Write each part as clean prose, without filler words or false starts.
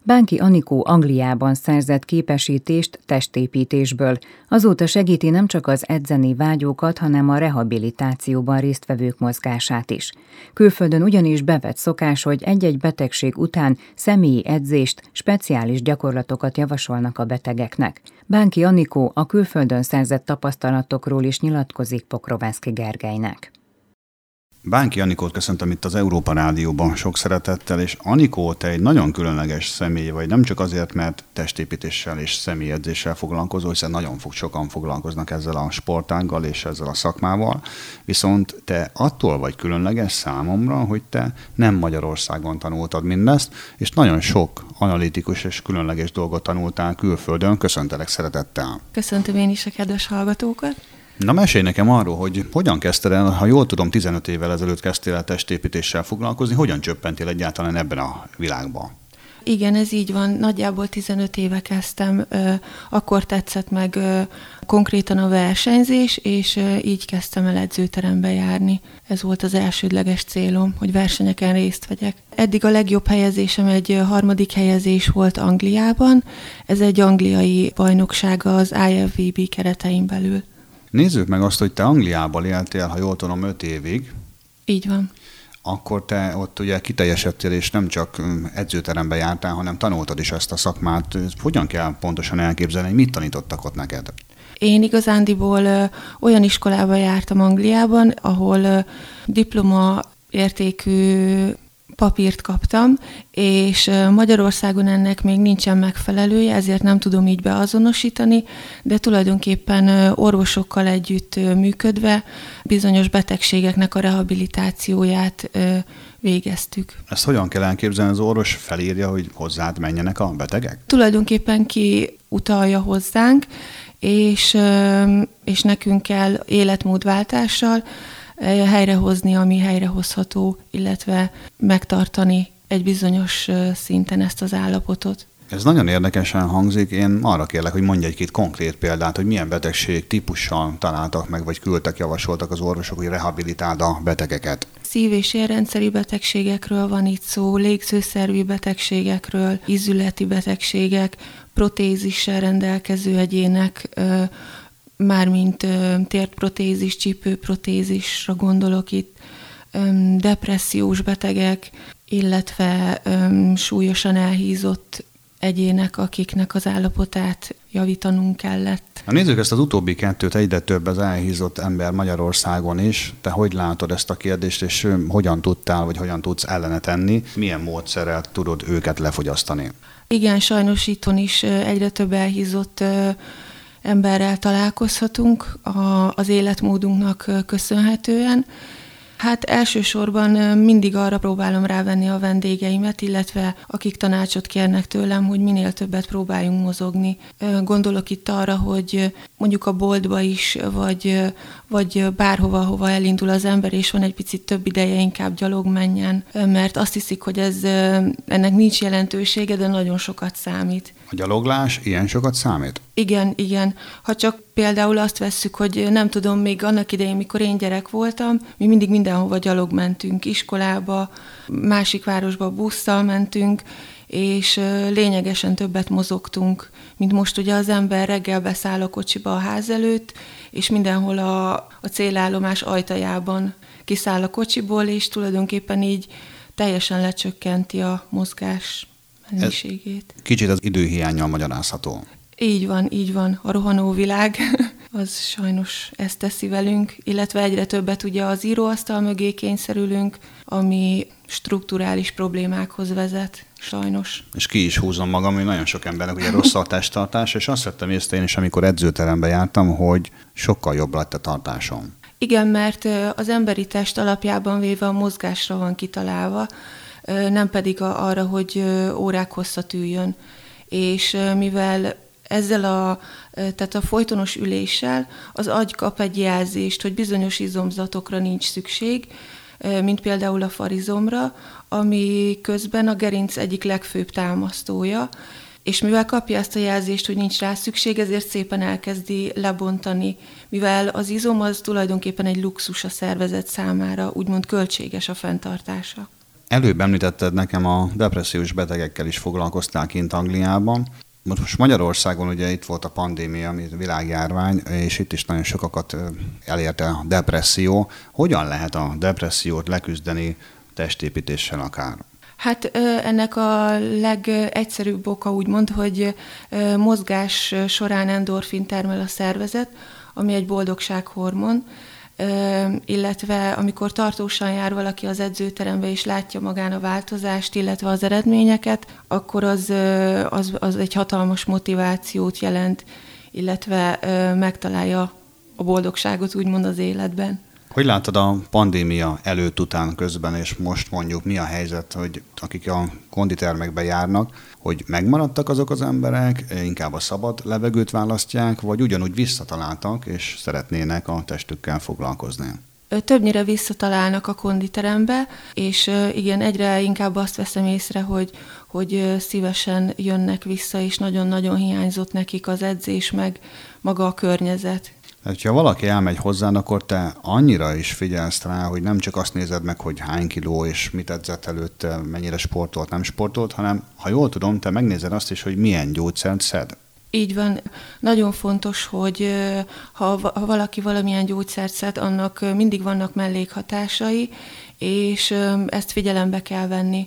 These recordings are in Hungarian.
Bánki Anikó Angliában szerzett képesítést testépítésből. Azóta segíti nem csak az edzeni vágyókat, hanem a rehabilitációban résztvevők mozgását is. Külföldön ugyanis bevett szokás, hogy egy-egy betegség után személyi edzést, speciális gyakorlatokat javasolnak a betegeknek. Bánki Anikó a külföldön szerzett tapasztalatokról is nyilatkozik Pokrovánszky Gergelynek. Bánki Anikót köszöntöm itt az Európa Rádióban sok szeretettel, és Anikó, te egy nagyon különleges személy vagy, nem csak azért, mert testépítéssel és személyedzéssel foglalkozol, hiszen nagyon sokan foglalkoznak ezzel a sportággal és ezzel a szakmával, viszont te attól vagy különleges számomra, hogy te nem Magyarországon tanultad mindezt, és nagyon sok analitikus és különleges dolgot tanultál külföldön. Köszöntelek szeretettel. Köszöntöm én is a kedves hallgatókat. Na, mesélj nekem arról, hogy hogyan kezdted el, ha jól tudom, 15 évvel ezelőtt kezdtél el testépítéssel foglalkozni, hogyan csöppentél egyáltalán ebben a világban? Igen, ez így van. Nagyjából 15 éve kezdtem, akkor tetszett meg konkrétan a versenyzés, és így kezdtem el edzőterembe járni. Ez volt az elsődleges célom, hogy versenyeken részt vegyek. Eddig a legjobb helyezésem egy 3. helyezés volt Angliában. Ez egy angliai bajnokság az IFBB keretein belül. Nézzük meg azt, hogy te Angliában éltél, ha jól tudom, 5 évig. Így van. Akkor te ott ugye kiteljesedtél, és nem csak edzőterembe jártál, hanem tanultad is ezt a szakmát. Hogyan kell pontosan elképzelni, hogy mit tanítottak ott neked? Én igazándiból olyan iskolába jártam Angliában, ahol diploma értékű papírt kaptam, és Magyarországon ennek még nincsen megfelelője, ezért nem tudom így beazonosítani, de tulajdonképpen orvosokkal együtt működve bizonyos betegségeknek a rehabilitációját végeztük. Ezt hogyan kell elképzelni? Az orvos felírja, hogy hozzád menjenek a betegek? Tulajdonképpen ki utalja hozzánk, és nekünk kell életmódváltással helyrehozni, ami helyrehozható, illetve megtartani egy bizonyos szinten ezt az állapotot. Ez nagyon érdekesen hangzik. Én arra kérlek, hogy mondj egy-két konkrét példát, hogy milyen betegség típussal találtak meg, vagy küldtek, javasoltak az orvosok, hogy rehabilitáld a betegeket. Szív- és érrendszeri betegségekről van itt szó, légzőszervi betegségekről, ízületi betegségek, protézissel rendelkező egyének, mármint térprotézis, csípőprotézisra gondolok itt, depressziós betegek, illetve súlyosan elhízott egyének, akiknek az állapotát javítanunk kellett. Na, nézzük ezt az utóbbi kettőt, egyre több az elhízott ember Magyarországon is. Te hogy látod ezt a kérdést, és hogyan tudtál, vagy hogyan tudsz ellene tenni? Milyen módszerrel tudod őket lefogyasztani? Igen, sajnos itthon is egyre több elhízott emberrel találkozhatunk az életmódunknak köszönhetően. Hát elsősorban mindig arra próbálom rávenni a vendégeimet, illetve akik tanácsot kérnek tőlem, hogy minél többet próbáljunk mozogni. Gondolok itt arra, hogy mondjuk a boltba is, vagy bárhova, hova elindul az ember, és van egy picit több ideje, inkább gyalog menjen, mert azt hiszik, hogy ennek nincs jelentősége, de nagyon sokat számít. A gyaloglás ilyen sokat számít? Igen. Ha csak például azt vesszük, hogy nem tudom, még annak idején, mikor én gyerek voltam, mi mindig mindenhova gyalog mentünk, iskolába, másik városba busszal mentünk, és lényegesen többet mozogtunk, mint most ugye az ember reggel beszáll a kocsiba a ház előtt, és mindenhol a célállomás ajtajában kiszáll a kocsiból, és tulajdonképpen így teljesen lecsökkenti a mozgás mennyiségét. Kicsit az időhiánnyal magyarázható. Így van. A rohanó világ, az sajnos ezt teszi velünk, illetve egyre többet ugye az íróasztal mögé kényszerülünk, ami strukturális problémákhoz vezet, sajnos. És ki is húzom magam, hogy nagyon sok embernek ugye rossz a testtartás, és azt vettem észre én is, amikor edzőterembe jártam, hogy sokkal jobb lett a tartásom. Igen, mert az emberi test alapjában véve a mozgásra van kitalálva, nem pedig arra, hogy órák hosszat üljön. És mivel ezzel tehát a folytonos üléssel az agy kap egy jelzést, hogy bizonyos izomzatokra nincs szükség, mint például a farizomra, ami közben a gerinc egyik legfőbb támasztója, és mivel kapja ezt a jelzést, hogy nincs rá szükség, ezért szépen elkezdi lebontani, mivel az izom az tulajdonképpen egy luxus a szervezet számára, úgymond költséges a fenntartása. Előbb említetted nekem, a depressziós betegekkel is foglalkoztál kint Angliában. Most Magyarországon ugye itt volt a pandémia, ami a világjárvány, és itt is nagyon sokakat elérte a depresszió. Hogyan lehet a depressziót leküzdeni testépítéssel akár? Hát ennek a legegyszerűbb oka úgymond, hogy mozgás során endorfin termel a szervezet, ami egy boldogsághormon, illetve amikor tartósan jár valaki az edzőterembe és látja magán a változást, illetve az eredményeket, akkor az egy hatalmas motivációt jelent, illetve megtalálja a boldogságot úgymond az életben. Hogy látod a pandémia előtt, után, közben, és most mondjuk mi a helyzet, hogy akik a konditermekbe járnak, hogy megmaradtak azok az emberek, inkább a szabad levegőt választják, vagy ugyanúgy visszataláltak, és szeretnének a testükkel foglalkozni? Többnyire visszatalálnak a konditerembe, és igen, egyre inkább azt veszem észre, hogy szívesen jönnek vissza, és nagyon-nagyon hiányzott nekik az edzés, meg maga a környezet. Ha valaki elmegy hozzád, akkor te annyira is figyelsz rá, hogy nem csak azt nézed meg, hogy hány kiló és mit edzett előtte, mennyire sportolt, nem sportolt, hanem ha jól tudom, te megnézed azt is, hogy milyen gyógyszert szed. Így van. Nagyon fontos, hogy ha valaki valamilyen gyógyszert szed, annak mindig vannak mellékhatásai, és ezt figyelembe kell venni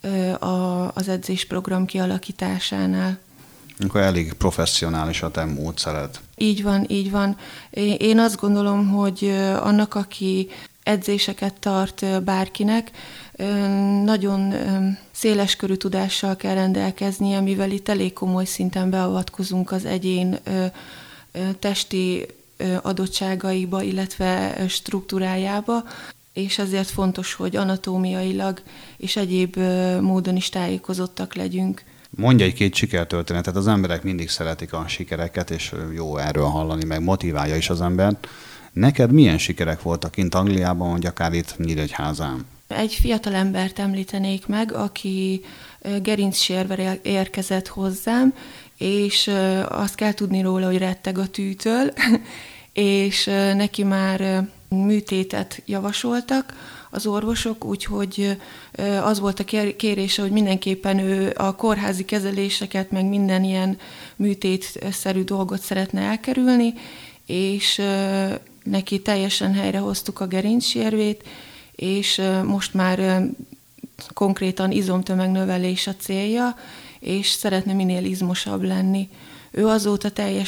az edzésprogram kialakításánál. Akkor elég professzionális a te módszered. Így van, így van. Én azt gondolom, hogy annak, aki edzéseket tart bárkinek, nagyon széleskörű tudással kell rendelkeznie, mivel itt elég komoly szinten beavatkozunk az egyén testi adottságaiba, illetve struktúrájába, és ezért fontos, hogy anatómiailag és egyéb módon is tájékozottak legyünk. Mondj egy-két sikertörténetet, az emberek mindig szeretik a sikereket, és jó erről hallani, meg motiválja is az embert. Neked milyen sikerek voltak kint Angliában, vagy akár itt Nyíregyházán? Egy fiatal embert említenék meg, aki gerincsérvel érkezett hozzám, és azt kell tudni róla, hogy retteg a tűtől, és neki már műtétet javasoltak az orvosok, úgyhogy az volt a kérése, hogy mindenképpen ő a kórházi kezeléseket, meg minden ilyen műtétszerű dolgot szeretne elkerülni, és neki teljesen helyrehoztuk a gerincsérvét, és most már konkrétan izomtömegnövelés a célja, és szeretne minél izmosabb lenni. Ő azóta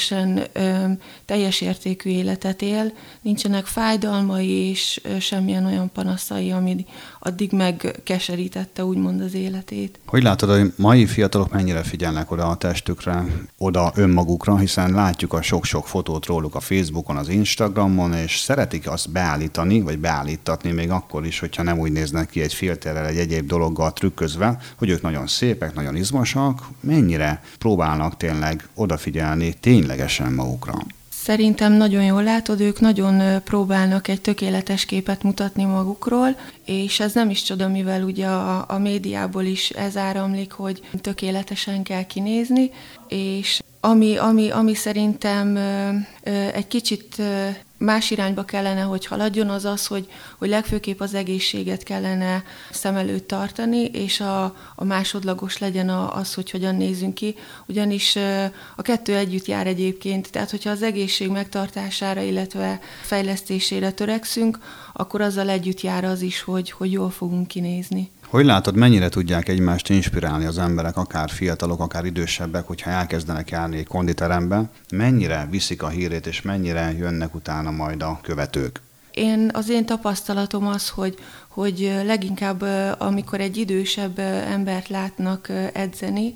teljes értékű életet él, nincsenek fájdalmai és semmilyen olyan panaszai, ami addig megkeserítette úgymond az életét. Hogy látod, hogy mai fiatalok mennyire figyelnek oda a testükre, oda önmagukra, hiszen látjuk a sok-sok fotót róluk a Facebookon, az Instagramon, és szeretik azt beállítani, vagy beállítatni még akkor is, hogyha nem úgy néznek ki egy filterrel, egy egyéb dologgal trükközve, hogy ők nagyon szépek, nagyon izmosak, mennyire próbálnak tényleg odafigyelni ténylegesen magukra. Szerintem nagyon jól látod, ők nagyon próbálnak egy tökéletes képet mutatni magukról, és ez nem is csoda, mivel ugye a médiából is ez áramlik, hogy tökéletesen kell kinézni, és ami szerintem egy kicsit más irányba kellene, hogy haladjon, az az, hogy legfőképp az egészséget kellene szem előtt tartani, és a másodlagos legyen az, hogy hogyan nézzünk ki, ugyanis a kettő együtt jár egyébként, tehát hogyha az egészség megtartására, illetve fejlesztésére törekszünk, akkor azzal együtt jár az is, hogy jól fogunk kinézni. Hogy látod, mennyire tudják egymást inspirálni az emberek, akár fiatalok, akár idősebbek, hogyha elkezdenek járni egy konditerembe, mennyire viszik a hírét, és mennyire jönnek utána majd a követők? Az én tapasztalatom az, hogy leginkább amikor egy idősebb embert látnak edzeni,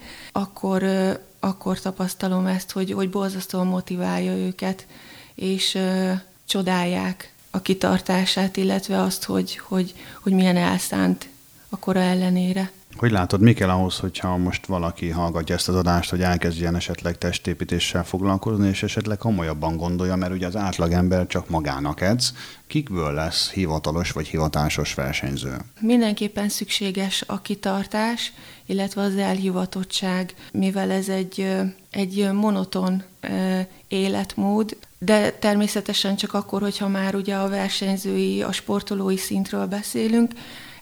akkor tapasztalom ezt, hogy borzasztóan motiválja őket, és csodálják a kitartását, illetve azt, hogy milyen elszánt a kora ellenére. Hogy látod, mi kell ahhoz, hogyha most valaki hallgatja ezt az adást, hogy elkezdjen esetleg testépítéssel foglalkozni, és esetleg komolyabban gondolja, mert ugye az átlagember csak magának edz. Kikből lesz hivatalos vagy hivatásos versenyző? Mindenképpen szükséges a kitartás, illetve az elhivatottság, mivel ez egy monoton életmód, de természetesen csak akkor, hogyha már ugye a versenyzői, a sportolói szintről beszélünk.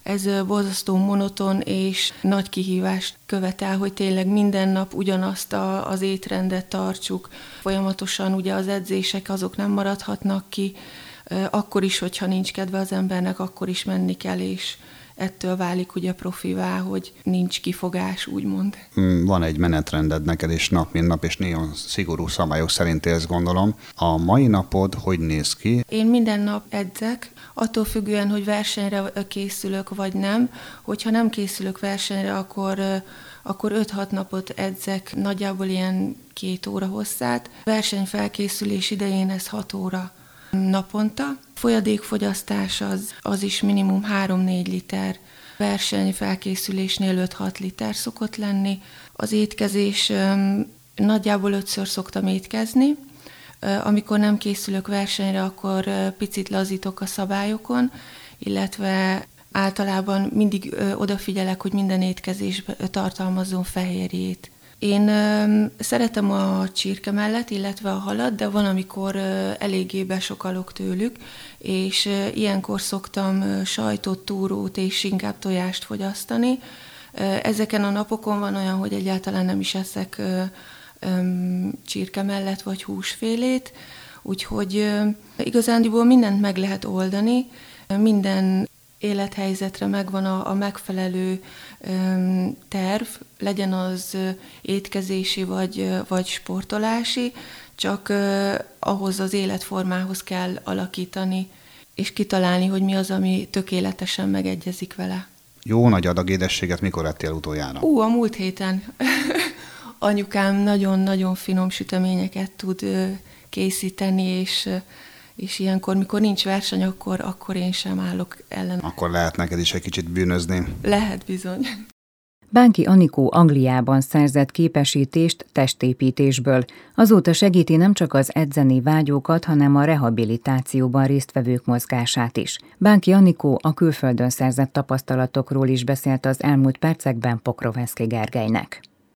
Ez borzasztó monoton és nagy kihívást követel, hogy tényleg minden nap ugyanazt az étrendet tartsuk. Folyamatosan ugye az edzések azok nem maradhatnak ki, akkor is, hogyha nincs kedve az embernek, akkor is menni kell, és ettől válik ugye profivá, hogy nincs kifogás, úgymond. Van egy menetrended neked, és nap mint nap, és nagyon szigorú szabályok szerint élsz, gondolom. A mai napod hogy néz ki? Én minden nap edzek, attól függően, hogy versenyre készülök, vagy nem. Hogyha nem készülök versenyre, akkor 5-6 napot edzek, nagyjából ilyen 2 óra hosszát. Versenyfelkészülés idején ez 6 óra naponta. Folyadékfogyasztás az is minimum 3-4 liter. Versenyfelkészülésnél 5-6 liter szokott lenni. Az étkezés nagyjából 5-ször szoktam étkezni. Amikor nem készülök versenyre, akkor picit lazítok a szabályokon, illetve általában mindig odafigyelek, hogy minden étkezés tartalmazzon fehérjét. Én szeretem a csirkemellet, illetve a halat, de van, amikor eléggé besokalok tőlük, és ilyenkor szoktam sajtot, túrót és inkább tojást fogyasztani. Ezeken a napokon van olyan, hogy egyáltalán nem is eszek csirkemellet vagy húsfélét, úgyhogy igazándiból mindent meg lehet oldani, minden élethelyzetre megvan a megfelelő terv, legyen az étkezési vagy sportolási, csak ahhoz az életformához kell alakítani, és kitalálni, hogy mi az, ami tökéletesen megegyezik vele. Jó nagy adag édességet mikor ettél utoljára? A múlt héten. Anyukám nagyon-nagyon finom süteményeket tud készíteni, és ilyenkor, mikor nincs verseny, akkor én sem állok ellen. Akkor lehet neked is egy kicsit bűnözni. Lehet bizony. Bánki Anikó Angliában szerzett képesítést testépítésből. Azóta segíti nem csak az edzeni vágyókat, hanem a rehabilitációban résztvevők mozgását is. Bánki Anikó a külföldön szerzett tapasztalatokról is beszélt az elmúlt percekben Pokroveszki Gergelynek.